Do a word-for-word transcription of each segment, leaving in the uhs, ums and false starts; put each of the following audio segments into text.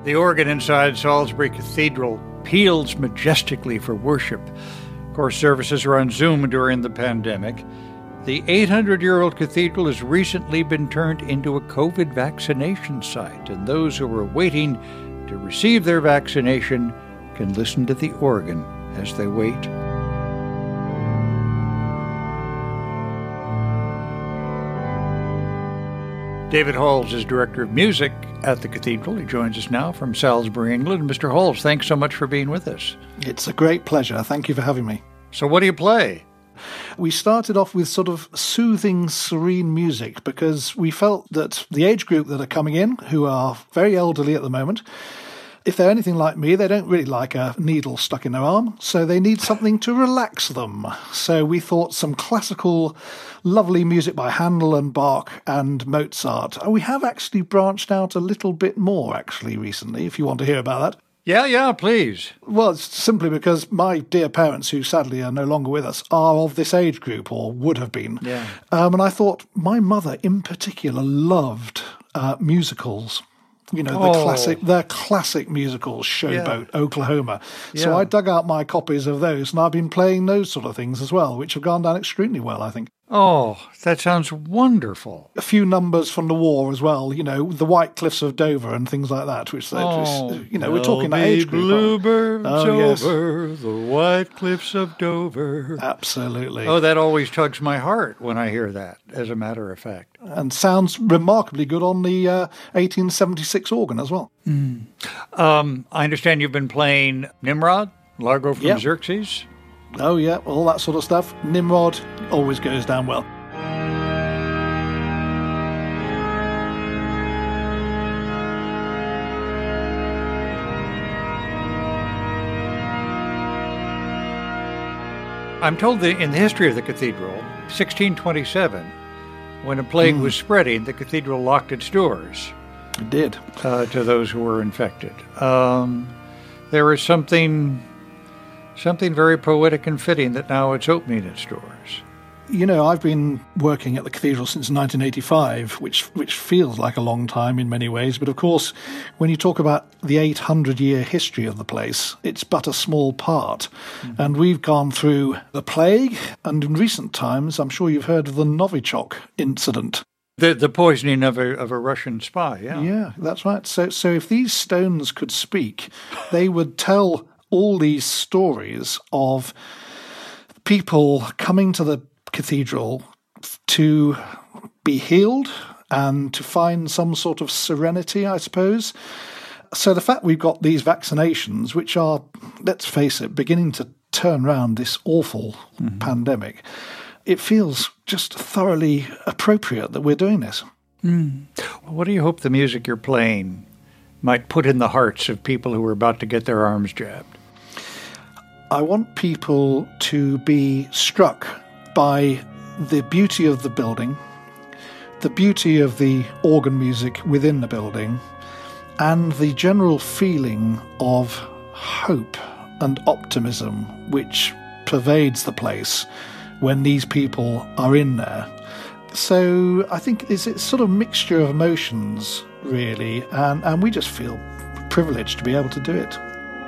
The organ inside Salisbury Cathedral peals majestically for worship. Of course, services are on Zoom during the pandemic. The eight hundred year old cathedral has recently been turned into a COVID vaccination site, and those who are waiting to receive their vaccination can listen to the organ as they wait. David Halls is Director of Music at the Cathedral. He joins us now from Salisbury, England. Mister Halls, thanks so much for being with us. It's a great pleasure. Thank you for having me. So what do you play? We started off with sort of soothing, serene music because we felt that the age group that are coming in, who are very elderly at the moment, if they're anything like me, they don't really like a needle stuck in their arm, so they need something to relax them. So we thought some classical, lovely music by Handel and Bach and Mozart. And we have actually branched out a little bit more, actually, recently, if you want to hear about that. Yeah, yeah, please. Well, it's simply because my dear parents, who sadly are no longer with us, are of this age group, or would have been. Yeah. Um, and I thought my mother in particular loved uh, musicals. You know, the oh. classic, the classic musicals, Showboat, yeah. Oklahoma. So yeah. I dug out my copies of those, and I've been playing those sort of things as well, which have gone down extremely well, I think. Oh, that sounds wonderful. A few numbers from the war as well, you know, the White Cliffs of Dover and things like that, which, they, oh, which you know, we're talking that age group. Bluebirds oh, yes. over the White Cliffs of Dover. Absolutely. Oh, that always tugs my heart when I hear that, as a matter of fact. And sounds remarkably good on the uh, eighteen seventy-six organ as well. Mm. Um, I understand you've been playing Nimrod, Largo from yep. Xerxes. Oh, yeah, all that sort of stuff. Nimrod always goes down well. I'm told that in the history of the cathedral, sixteen twenty-seven, when a plague mm. was spreading, the cathedral locked its doors. It did. Uh, to those who were infected. Um, there was something... Something very poetic and fitting that now it's opening its doors. You know, I've been working at the cathedral since nineteen eighty-five, which which feels like a long time in many ways. But of course, when you talk about the eight hundred year history of the place, it's but a small part. Mm-hmm. And we've gone through the plague, and in recent times, I'm sure you've heard of the Novichok incident. The the poisoning of a of a Russian spy, yeah. Yeah, that's right. So so if these stones could speak, they would tell all these stories of people coming to the cathedral to be healed and to find some sort of serenity, I suppose. So the fact we've got these vaccinations, which are, let's face it, beginning to turn around this awful mm-hmm. pandemic, it feels just thoroughly appropriate that we're doing this. Mm. What do you hope the music you're playing might put in the hearts of people who are about to get their arms jabbed? I want people to be struck by the beauty of the building, the beauty of the organ music within the building, and the general feeling of hope and optimism which pervades the place when these people are in there. So I think it's a sort of mixture of emotions, really, and, and we just feel privileged to be able to do it.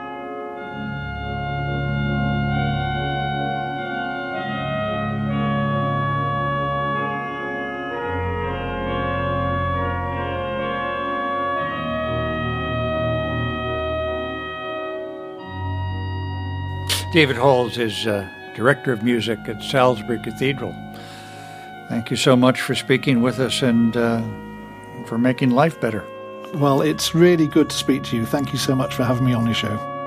David Halls is uh, Director of Music at Salisbury Cathedral. Thank you so much for speaking with us and uh, for making life better. Well, it's really good to speak to you. Thank you so much for having me on your show.